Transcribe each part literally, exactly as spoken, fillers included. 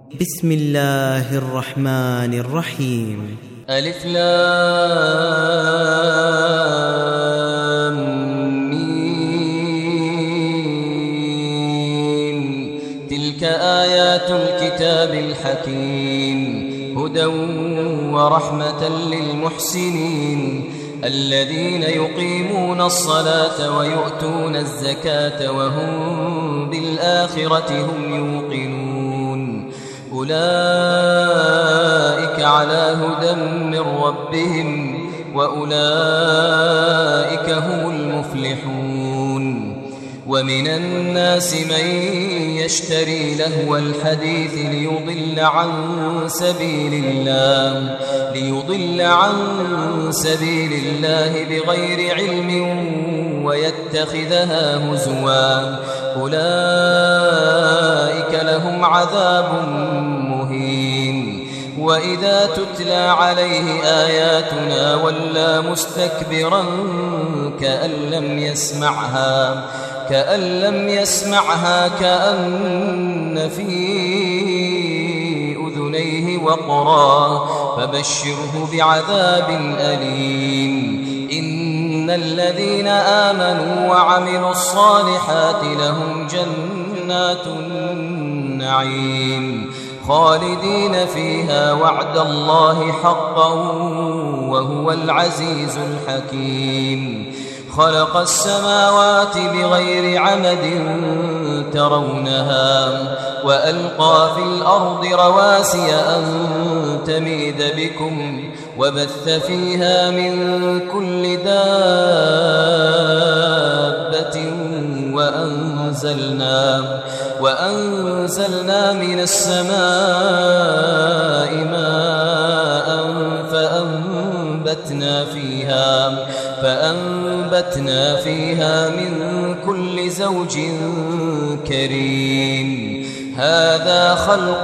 بسم الله الرحمن الرحيم. ألف لام ميم. تلك آيات الكتاب الحكيم هدى ورحمة للمحسنين الذين يقيمون الصلاة ويؤتون الزكاة وهم بالآخرة هم يوقنون أولئك على هدى من ربهم وأولئك هم المفلحون. ومن الناس من يشتري لهو الحديث ليضل عن سبيل الله ليضل عن سبيل الله بغير علم ويتخذها هزوا أولئك لهم عذاب مهين. وإذا تتلى عليه آياتنا ولى مستكبرا كأن لم يسمعها كأن لم يسمعها كأن في أذنيه وقرا فبشره بعذاب أليم. إن الذين آمنوا وعملوا الصالحات لهم جنات النعيم خالدين فيها وعد الله حقا وهو العزيز الحكيم. خلق السماوات بغير عمد ترونها وألقى في الأرض رواسي أن تميد بكم وبث فيها من كل دابة وأنزلنا, وأنزلنا من السماء ماء فأنبتنا فيها فأنبتنا فيها من كل زوج كريم. هذا خلق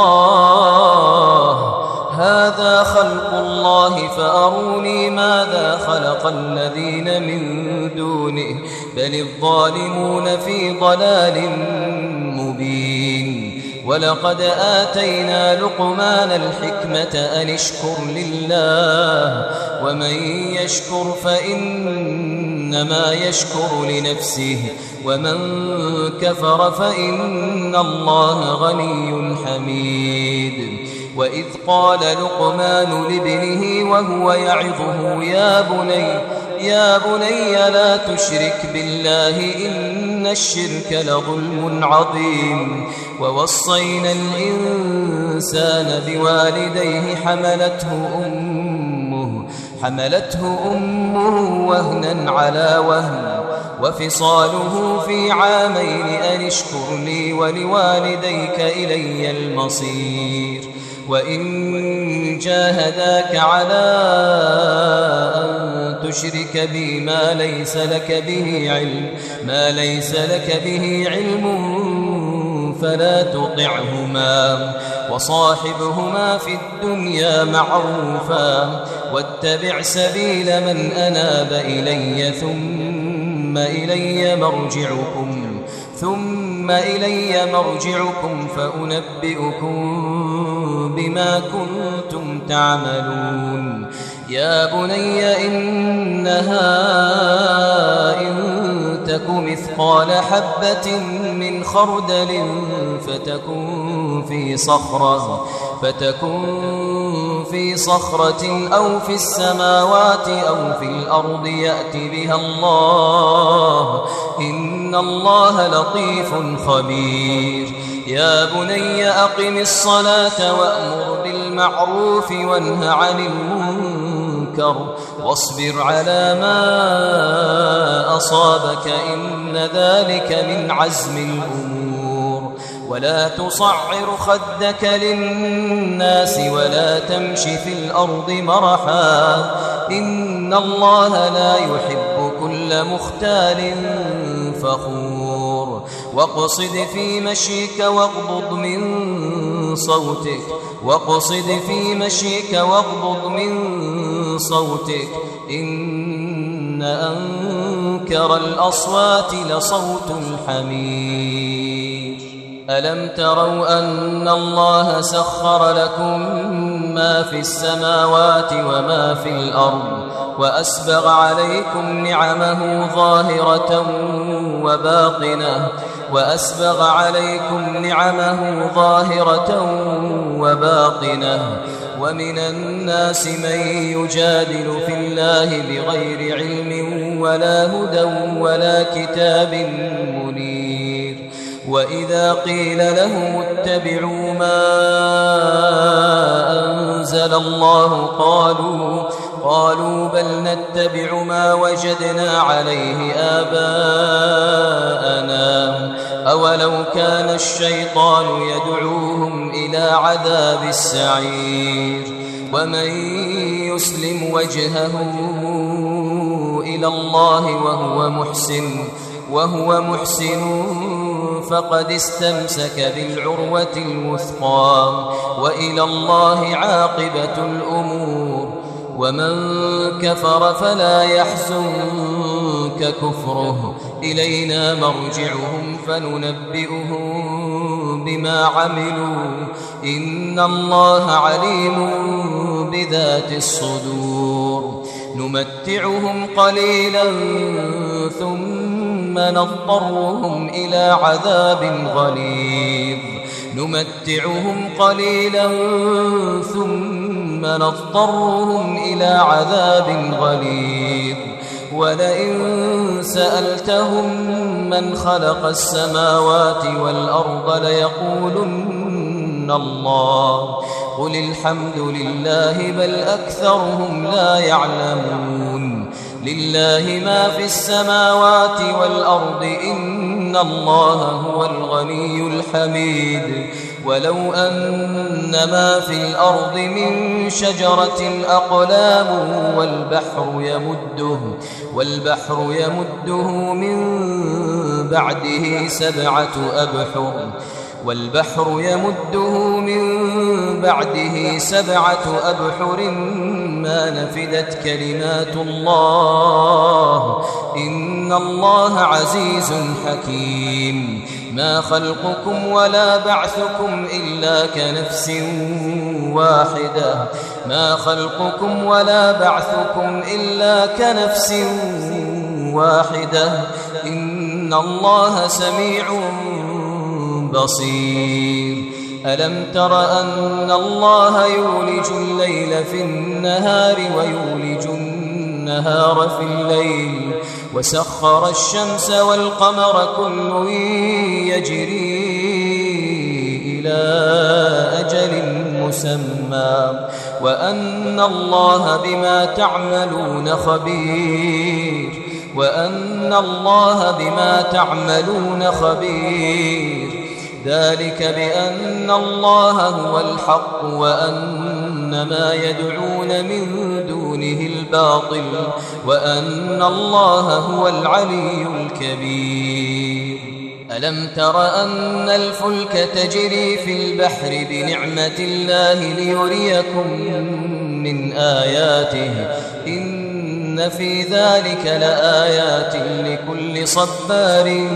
الله هذا خلق الله فأروني ماذا خلق الذين من دونه بل الظالمون في ضلال مبين. ولقد آتينا لقمان الحكمة أن اشكر لله ومن يشكر فإنما يشكر لنفسه ومن كفر فإن الله غني حميد. وإذ قال لقمان لابنه وهو يعظه يا بني يا بني لا تشرك بالله إن الشرك لظلم عظيم. ووصينا الإنسان بوالديه حملته أمه حملته أمه وهنا على وهن وفصاله في عامين أن اشكر لي ولوالديك إلي المصير. وإن جاهداك على أن تشرك بي ما ليس لك به علم ما ليس لك به علم فلا تطعهما وصاحبهما في الدنيا معروفا واتبع سبيل من أناب إلي ثم إلي مرجعكم ثم إلي مرجعكم فأنبئكم بما كنتم تعملون. يا بني إنها إن تك مثقال حبة من خردل فتكن في صخرة فتكن في صخرة أو في السماوات أو في الأرض يأت بها الله إن الله لطيف خبير. يا بني أقم الصلاة وأمر بالمعروف وانه عن المنكر واصبر على ما أصابك إن ذلك من عزم الأمور. ولا تصعر خدك للناس ولا تمش في الأرض مرحا إن الله لا يحب كل مختال فخور. واقصد في مشيك واغضض من صوتك واقصد في مشيك واغضض من صوتك إن أنكر الأصوات لصوت الحمير. ألم تروا أن الله سخر لكم ما في السماوات وما في الأرض وأسبغ عليكم نعمه ظاهرة وباطنة وأسبغ عليكم نعمه ظاهرة وباطنة ومن الناس من يجادل في الله بغير علم ولا هدى ولا كتاب منير وإذا قيل لهم اتبعوا ما أنزل الله قالوا قالوا بل نتبع ما وجدنا عليه آباءنا أولو كان الشيطان يدعوهم إلى عذاب السعير ومن يسلم وجهه إلى الله وهو محسن وهو محسن فقد استمسك بالعروة الوثقى وإلى الله عاقبة الأمور ومن كفر فلا يحزنك كفره إلينا مرجعهم فننبئهم بما عملوا إن الله عليم بذات الصدور نمتعهم قليلا ثم نضطرهم إلى عذاب غليظ نمتعهم قليلا ثم نضطرهم إلى عذاب غليظ ولئن سألتهم من خلق السماوات والأرض ليقولن الله قل الحمد لله بل أكثرهم لا يعلمون لله ما في السماوات والأرض إن الله هو الغني الحميد ولو أن ما في الأرض من شجرة أقلام والبحر يمده والبحر يمده من بعده سبعة أبحر والبحر يمده من بعده سبعة أبحر ما نفدت كلمات الله إن الله عزيز حكيم ما خلقكم ولا بعثكم إلا كنفس واحدة ما خلقكم ولا بعثكم إلا كنفس واحدة إن الله سميع بصير ألم تر أن الله يولج الليل في النهار ويولج النهار في الليل وسخر الشمس والقمر كل يجري إلى أجل مسمى وأن الله بما تعملون خبير وأن الله بما تعملون خبير ذلك بأن الله هو الحق وأن ما يدعون من دونه الباطل وأن الله هو العلي الكبير ألم تر أن الفلك تجري في البحر بنعمة الله ليريكم من آياته إن في ذلك لآيات لكل صبار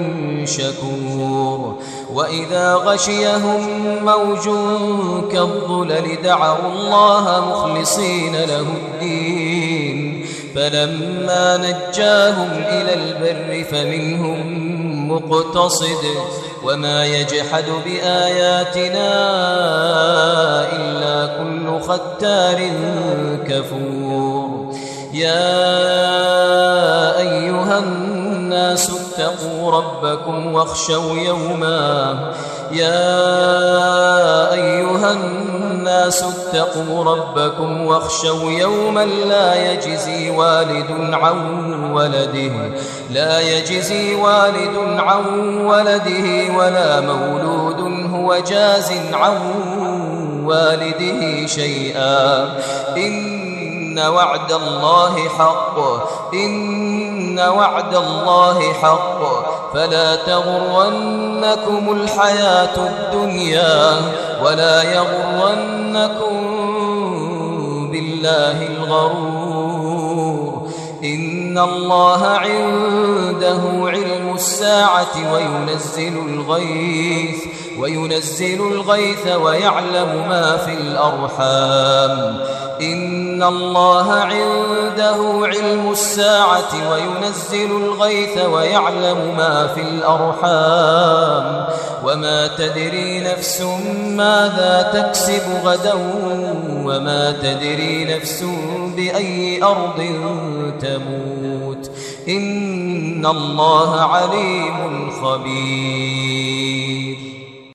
شكور وإذا غشيهم موج كالظلل دعوا الله مخلصين له الدين فلما نجاهم إلى البر فمنهم مقتصد وما يجحد بآياتنا إلا كل ختار كفور يا أيها الناس اتقوا ربكم واخشوا يوما يا أيها الناس اتقوا ربكم واخشوا يوما لا يجزي والد عن ولده لا يجزي والد عن ولده ولا مولود هو جاز عن والده شيئا إن وعد الله حق إن وعد الله حق فلا تغرنكم الحياة الدنيا ولا يغرنكم بالله الغرور إن إن الله عنده علم الساعة وينزل الغيث وينزل الغيث ويعلم ما في الأرحام إن الله عنده علم الساعة وينزل الغيث ويعلم ما في الأرحام وما تدري نفس ماذا تكسب غدا وما تدري نفس بأي أرض تموت إن الله عليم خبير.